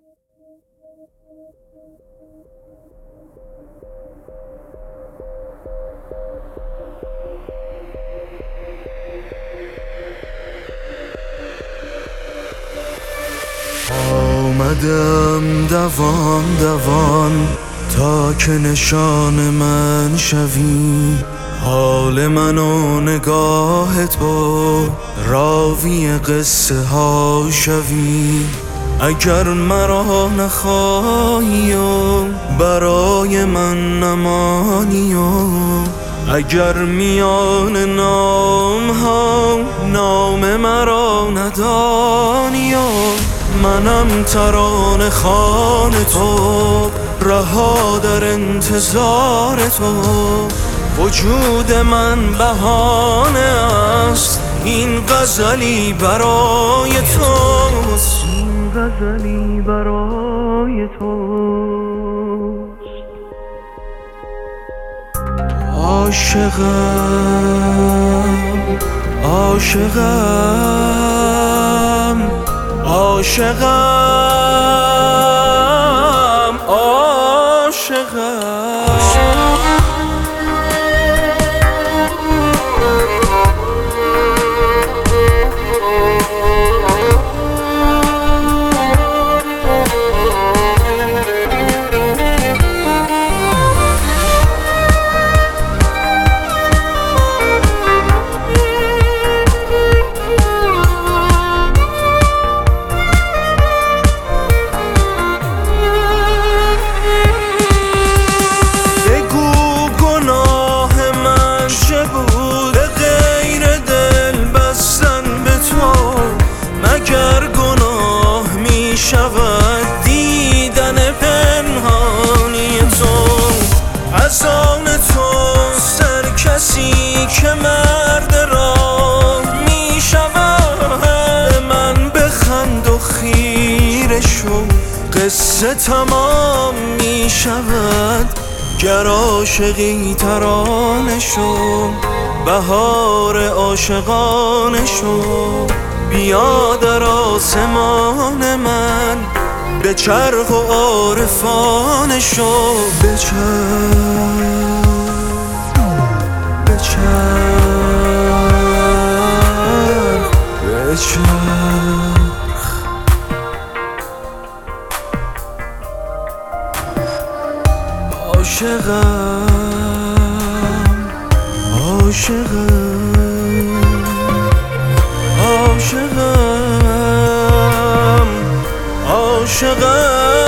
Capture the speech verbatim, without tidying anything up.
آمدم دوان دوان تا که نشان من شوی، حال من و نگاه تو راوی قصه ها شوی. اگر مرا نخواهی و برای من نمانی و اگر میان نام ها نام مرا ندانی و منم ترانه خوان تو رها در انتظار تو. وجود من بهانه است، این غزلی برای توست، این غزلی برای توست. عاشقم عاشقم عاشقم عاشقم شود دیدن پنهانی تو. از آن تو سر کسی که مرد راه می شود. من بخند و خیره شو قصه تمام می شود. گر عاشقی ترانه شو بهار عاشقانه شو. بیا در آسمان من به چرخ و عارفانه شو. بچرخ بچرخ بچرخ. عاشقم عاشقم عاشقم عاشقم